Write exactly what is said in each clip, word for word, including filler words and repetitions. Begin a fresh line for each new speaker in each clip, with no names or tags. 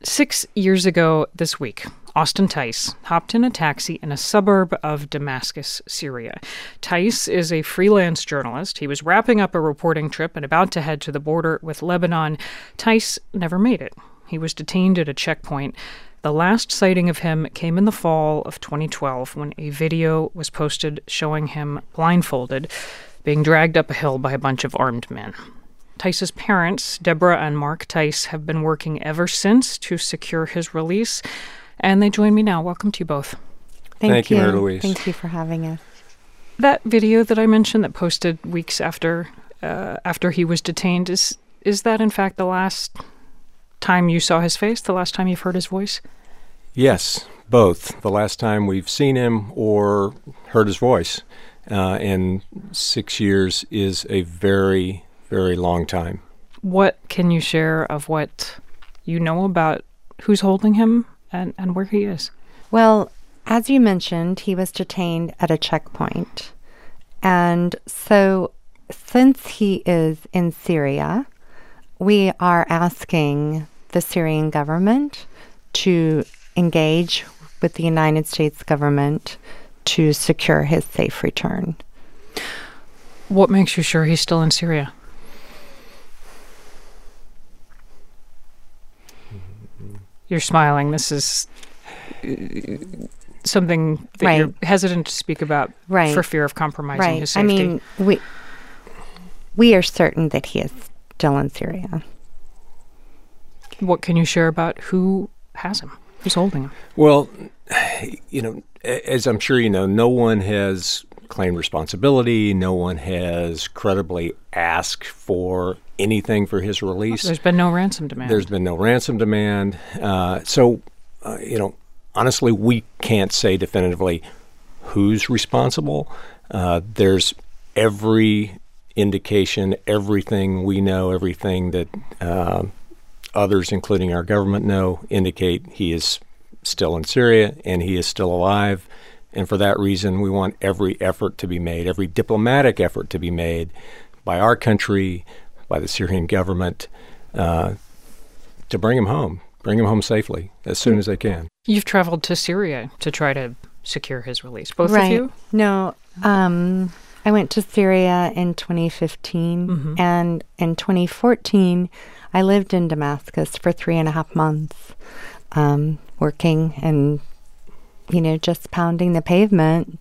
Six years ago this week, Austin Tice hopped in a taxi in a suburb of Damascus, Syria. Tice is a freelance journalist. He was wrapping up a reporting trip and about to head to the border with Lebanon. Tice never made it. He was detained at a checkpoint. The last sighting of him came in the fall of twenty twelve when a video was posted showing him blindfolded, being dragged up a hill by a bunch of armed men. Tice's parents, Deborah and Mark Tice, have been working ever since to secure his release, and they join me now. Welcome to you both.
Thank,
Thank
you,
you, Mary Louise.
Thank you for having us.
That video that I mentioned that posted weeks after uh, after he was detained, is is that in fact the last time you saw his face, the last time you've heard his voice?
Yes, both. The last time we've seen him or heard his voice. Uh, and six years is a very, very long time.
What can you share of what you know about who's holding him and, and where he is?
Well, as you mentioned, he was detained at a checkpoint. And so since he is in Syria, we are asking the Syrian government to engage with the United States government to secure his safe return.
What makes you sure he's still in Syria? You're smiling. This is uh, something that
Right.
you're hesitant to speak about
Right.
for fear of compromising
Right.
his
I
safety.
mean, we we are certain that he is still in Syria.
What can you share about who has him? Who's holding him?
Well, you know, a- as I'm sure you know, no one has claimed responsibility. No one has credibly asked for anything for his release.
There's been no ransom demand.
There's been no ransom demand. Uh, so, uh, you know, honestly, we can't say definitively who's responsible. Uh, there's every indication, everything we know, everything that uh, others, including our government, know, indicate he is still in Syria and he is still alive. And for that reason, we want every effort to be made, every diplomatic effort to be made by our country, by the Syrian government, uh, to bring him home, bring him home safely as soon as they can.
You've traveled to Syria to try to secure his release, both
right.
of you?
No, um, I went to Syria in twenty fifteen,
Mm-hmm.
and in twenty fourteen, I lived in Damascus for three and a half months, um, working and, you know, just pounding the pavement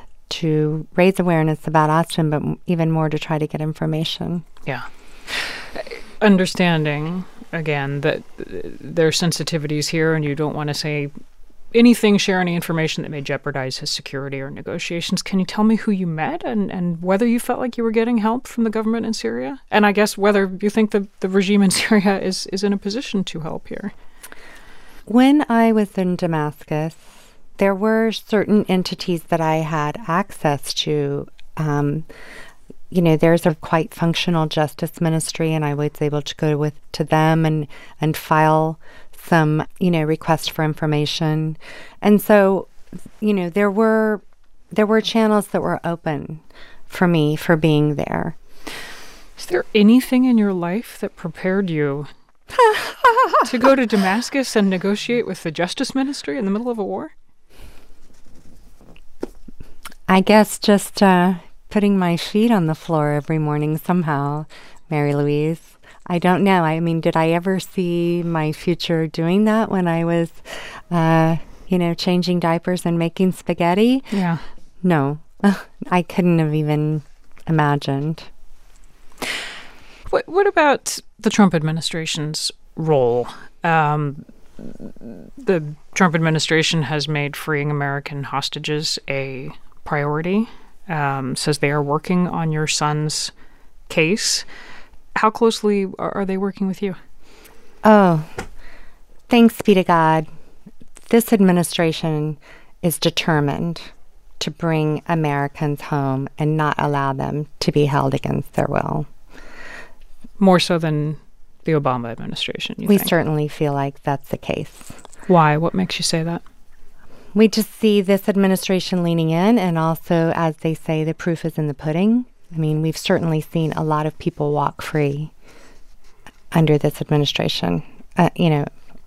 to raise awareness about Austin, but m- even more to try to get information.
Yeah. Understanding, again, that uh, there are sensitivities here and you don't want to say anything, share any information that may jeopardize his security or negotiations. Can you tell me who you met and, and whether you felt like you were getting help from the government in Syria? And I guess whether you think the, the regime in Syria is, is in a position to help here.
When I was in Damascus, there were certain entities that I had access to. Um, you know, there's a quite functional justice ministry, and I was able to go with to them and and file some, you know, requests for information. And so, you know, there were there were channels that were open for me for being there.
Is there anything in your life that prepared you to go to Damascus and negotiate with the Justice Ministry in the middle of a war?
I guess just uh, putting my feet on the floor every morning somehow, Mary Louise. I don't know. I mean, did I ever see my future doing that when I was, uh, you know, changing diapers and making spaghetti?
Yeah.
No, I couldn't have even imagined.
What, what about the Trump administration's role? Um, the Trump administration has made freeing American hostages a priority, um, says they are working on your son's case. How closely are, are they working with you?
Oh, thanks be to God. This administration is determined to bring Americans home and not allow them to be held against their will.
More so than the Obama administration, you
We
think?
certainly feel like that's the case.
Why? What makes you say that?
We just see this administration leaning in, and also, as they say, the proof is in the pudding. I mean, we've certainly seen a lot of people walk free under this administration. Uh, you know,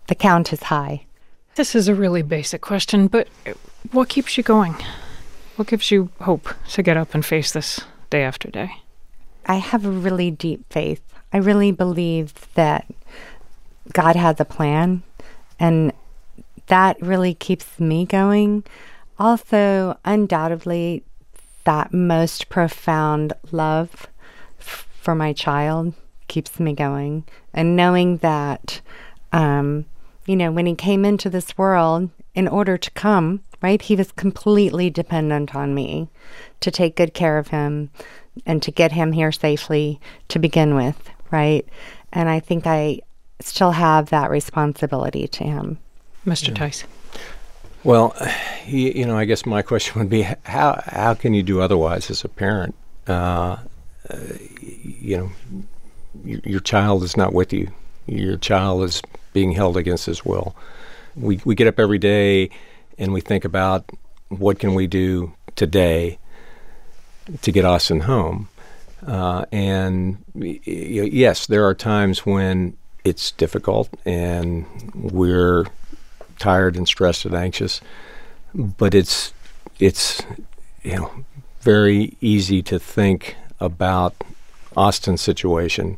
the count is high.
This is a really basic question, but what keeps you going? What gives you hope to get up and face this day after day?
I have a really deep faith. I really believe that God has a plan, and that really keeps me going. Also, undoubtedly, that most profound love f- for my child keeps me going. And knowing that, um, you know, when he came into this world, in order to come, right, he was completely dependent on me to take good care of him and to get him here safely to begin with, right? And I think I still have that responsibility to him.
Mister
Yeah.
Tice.
Well, you, you know, I guess my question would be, how how can you do otherwise as a parent? Uh, uh, you know, your, your child is not with you. Your child is being held against his will. We we get up every day and we think about what can we do today to get Austin home. Uh, and y- y- yes, there are times when it's difficult and we're tired and stressed and anxious, but it's it's you know very easy to think about Austin's situation.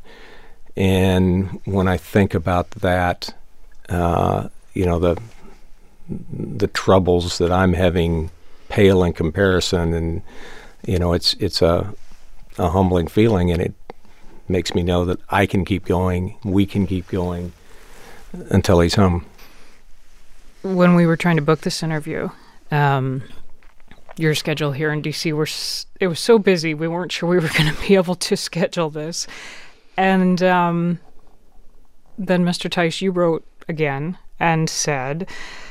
And when I think about that, uh, you know the the troubles that I'm having pale in comparison, and you know it's it's a a humbling feeling, and it makes me know that I can keep going, we can keep going until he's home.
When we were trying to book this interview, um, your schedule here in D C was it was so busy we weren't sure we were going to be able to schedule this. And um, then, Mister Tice, you wrote again and said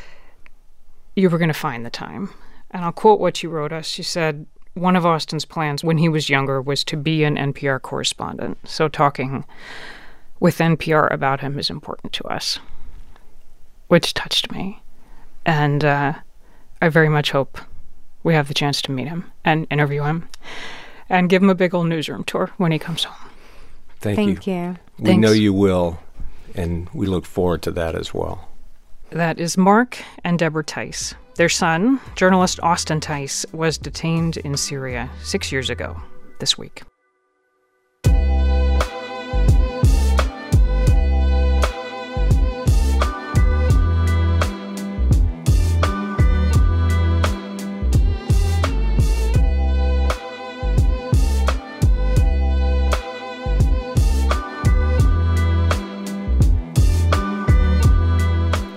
you were going to find the time. And I'll quote what you wrote us. You said, one of Austin's plans when he was younger was to be an N P R correspondent. So talking with N P R about him is important to us, which touched me. And uh, I very much hope we have the chance to meet him and interview him and give him a big old newsroom tour when he comes home.
Thank,
Thank
you.
you.
We
Thanks.
know you will, and we look forward to that as well.
That is Mark and Deborah Tice. Their son, journalist Austin Tice, was detained in Syria six years ago this week.